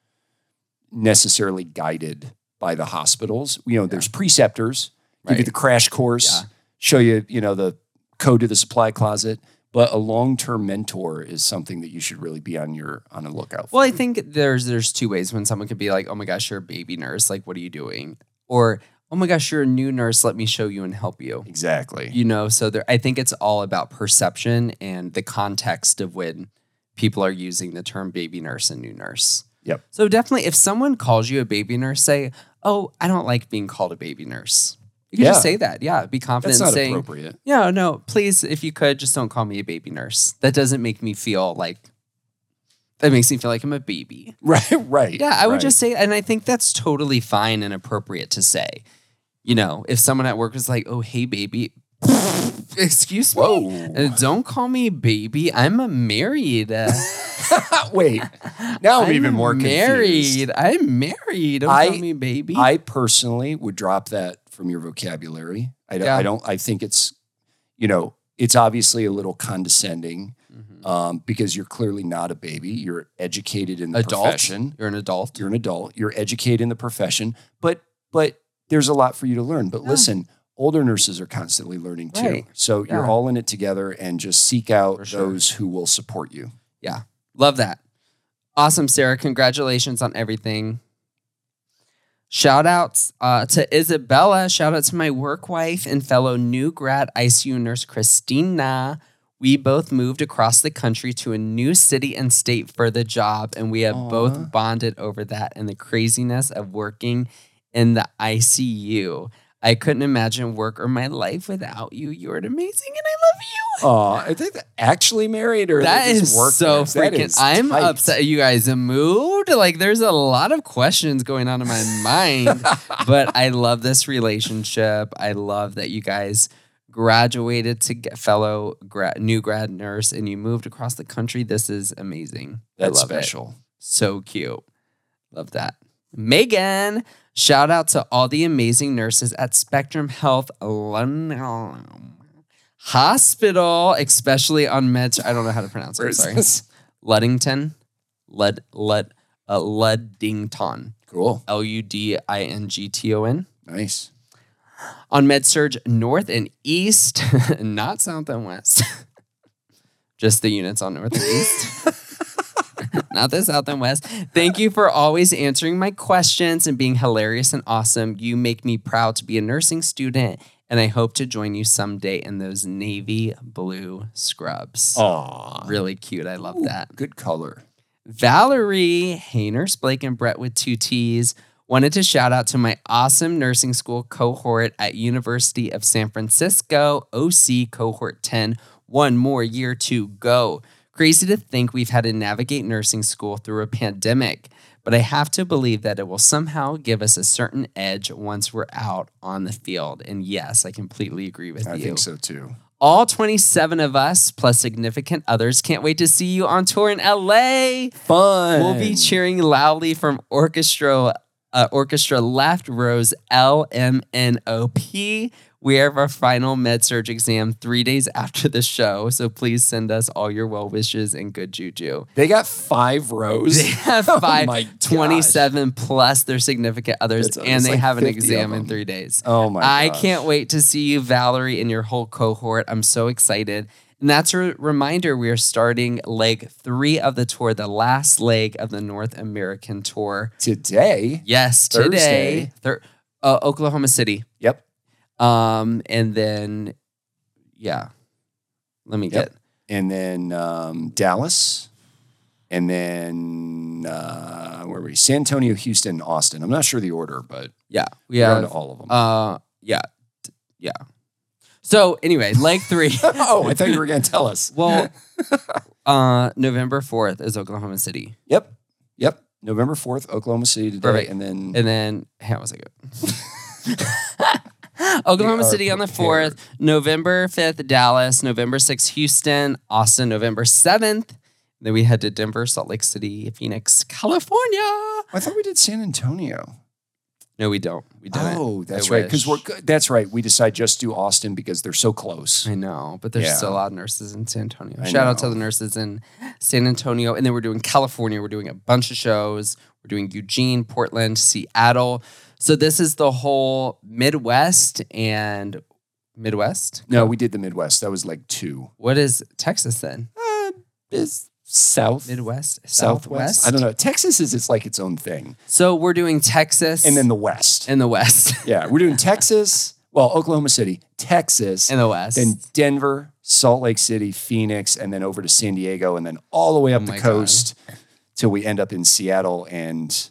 necessarily guided by the hospitals. You know, yeah. there's preceptors, right. give you the crash course, yeah. show you you know the code to the supply closet. But a long-term mentor is something that you should really be on your on a lookout for. Well, I think there's there's two ways when someone could be like, "Oh my gosh, you're a baby nurse. Like, what are you doing?" Or, "Oh my gosh, you're a new nurse. Let me show you and help you." Exactly. You know, so there. I think it's all about perception and the context of when people are using the term baby nurse and new nurse. Yep. So definitely, if someone calls you a baby nurse, say, "Oh, I don't like being called a baby nurse." You can yeah. just say that. Yeah. Be confident That's not in saying, appropriate. Yeah, no, please, if you could, just don't call me a baby nurse. That doesn't make me feel like, that makes me feel like I'm a baby. Right, right. Yeah, I would right. just say, and I think that's totally fine and appropriate to say. You know, if someone at work is like, oh, hey, baby, excuse me, Whoa. Uh, don't call me baby. I'm married. Uh, Wait, now I'm, I'm even more married. confused. I'm married. Don't I, call me baby. I personally would drop that from your vocabulary. I don't, Yeah. I don't, I think it's, you know, it's obviously a little condescending Mhm. um, because you're clearly not a baby. You're educated in the Adult. profession. You're an adult. You're an adult. You're educated in the profession, but, but there's a lot for you to learn. But Yeah. listen, older nurses are constantly learning too. Right. So you're Yeah. all in it together, and just seek out For sure. those who will support you. Yeah. Love that. Awesome, Sarah. Congratulations on everything. Shout outs uh, to Isabella. Shout out to my work wife and fellow new grad I C U nurse, Christina. We both moved across the country to a new city and state for the job, and we have Aww. both bonded over that and the craziness of working in the I C U. I couldn't imagine work or my life without you. You're amazing, and I love you. Oh, are they actually married, or That they just is work so there? That freaking. is I'm tight. upset. You guys moved. Like, there's a lot of questions going on in my mind, but I love this relationship. I love that you guys graduated to get fellow grad, new grad nurse, and you moved across the country. This is amazing. That's I love special. It. So cute. Love that. Megan. Shout out to all the amazing nurses at Spectrum Health Hospital, especially on meds. I don't know how to pronounce it. I'm Where's sorry. this? Luddington. Lud, Lud, uh, Luddington. Cool. L U D I N G T O N. Nice. On MedSurge North and East, not South and West. Just the units on North and East. Not the South and West. Thank you for always answering my questions and being hilarious and awesome. You make me proud to be a nursing student, and I hope to join you someday in those navy blue scrubs. Aw. Really cute. I love Ooh, that. Good color. Valerie, hey, Nurse Blake and Brett with two T's. Wanted to shout out to my awesome nursing school cohort at University of San Francisco, O C Cohort ten. One more year to go. Crazy to think we've had to navigate nursing school through a pandemic, but I have to believe that it will somehow give us a certain edge once we're out on the field. And yes, I completely agree with I you. I think so too. All twenty-seven of us, plus significant others, can't wait to see you on tour in L A. Fun. We'll be cheering loudly from Orchestra uh, Orchestra Left Rose L M N O P. We have our final med-surg exam three days after the show, so please send us all your well wishes and good juju. They got five rows. They have five, oh twenty-seven plus their significant others, That's- and it's they like have an fifty exam of in them. three days. Oh my I gosh. can't wait to see you, Valerie, and your whole cohort. I'm so excited. And that's a reminder we are starting leg three of the tour, the last leg of the North American tour. Today. Yes, today. Thir- uh, Oklahoma City. Yep. Um, and then, yeah, let me Yep. get And then um, Dallas. and then uh, where were we? San Antonio, Houston, Austin. I'm not sure the order, but Yeah, we we're on have to all of them. Uh, yeah, t- yeah. So anyway, leg three. oh, I thought you were going to tell us. Well, uh, November fourth is Oklahoma City, Yep, yep. November fourth, Oklahoma City today, Perfect. and then and then how was I good? Oklahoma are City on the prepared. fourth, November fifth, Dallas, November sixth, Houston, Austin, November seventh. Then we head to Denver, Salt Lake City, Phoenix, California. I thought we did San Antonio. No, we don't. We didn't. Oh, that's I right. Because we're wish. good. That's right. We decide just do Austin because they're so close. I know, but there's Yeah. still a lot of nurses in San Antonio. I Shout out to know. the nurses in San Antonio. And then we're doing California. We're doing a bunch of shows. We're doing Eugene, Portland, Seattle. So this is the whole Midwest and Midwest. No, we did the Midwest. That was like two. What is Texas then? Uh, is South Midwest? Southwest? I don't know. Texas is it's like its own thing, So we're doing Texas and then the West. and the West. yeah, we're doing Texas. Well, Oklahoma City, Texas, and the West. then Denver, Salt Lake City, Phoenix, and then over to San Diego, and then all the way up Oh the my coast till we end up in Seattle and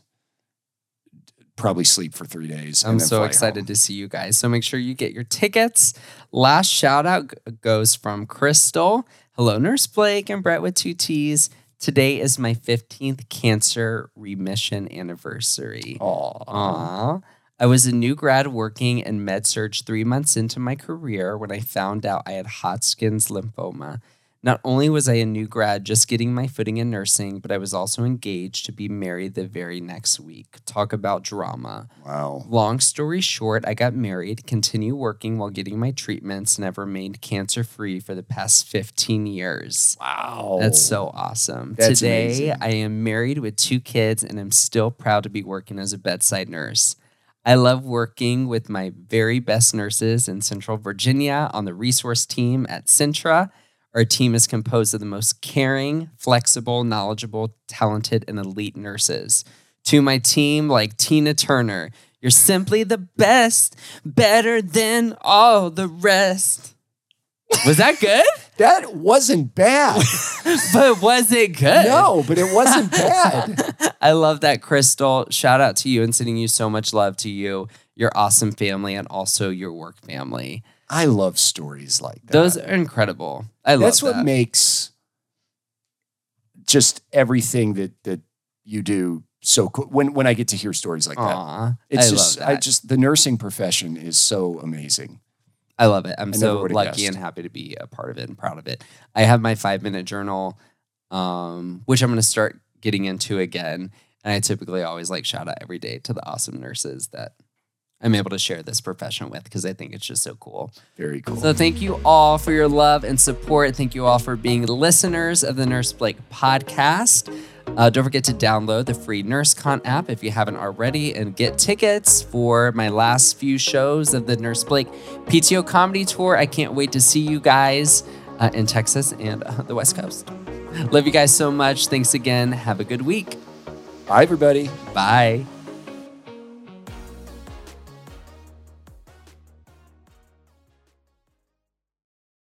probably sleep for three days. I'm and then so fly excited home. to see you guys. So make sure you get your tickets. Last shout out g- goes from Crystal. Hello, Nurse Blake and Brett with two T's. Today is my fifteenth cancer remission anniversary. Aw. Aw. I was a new grad working in med surg three months into my career when I found out I had Hodgkin's lymphoma. Not only was I a new grad just getting my footing in nursing, but I was also engaged to be married the very next week. Talk about drama. Wow. Long story short, I got married, continue working while getting my treatments, and I've remained cancer-free for the past fifteen years. Wow. That's so awesome. That's Today, amazing. I am married with two kids, and I'm still proud to be working as a bedside nurse. I love working with my very best nurses in Central Virginia on the resource team at Centra. Our team is composed of the most caring, flexible, knowledgeable, talented, and elite nurses. To my team, like Tina Turner, you're simply the best, better than all the rest. Was that good? That wasn't bad. But was it good? No, but it wasn't bad. I love that, Crystal. Shout out to you and sending you so much love to you, your awesome family, and also your work family. I love stories like that. Those are incredible. I love That's that. what makes just everything that that you do so cool. When when I get to hear stories like that, Aw, it's I just love that. I just the nursing profession is so amazing. I love it. I'm I never so would've lucky guessed. and happy to be a part of it and proud of it. I have my five minute journal, um, which I'm going to start getting into again. And I typically always like shout out every day to the awesome nurses that I'm able to share this profession with because I think it's just so cool. Very cool. So thank you all for your love and support. Thank you all for being listeners of the Nurse Blake podcast. Uh, don't forget to download the free NurseCon app if you haven't already and get tickets for my last few shows of the Nurse Blake P T O Comedy Tour. I can't wait to see you guys uh, in Texas and uh, the West Coast. Love you guys so much. Thanks again. Have a good week. Bye, everybody. Bye.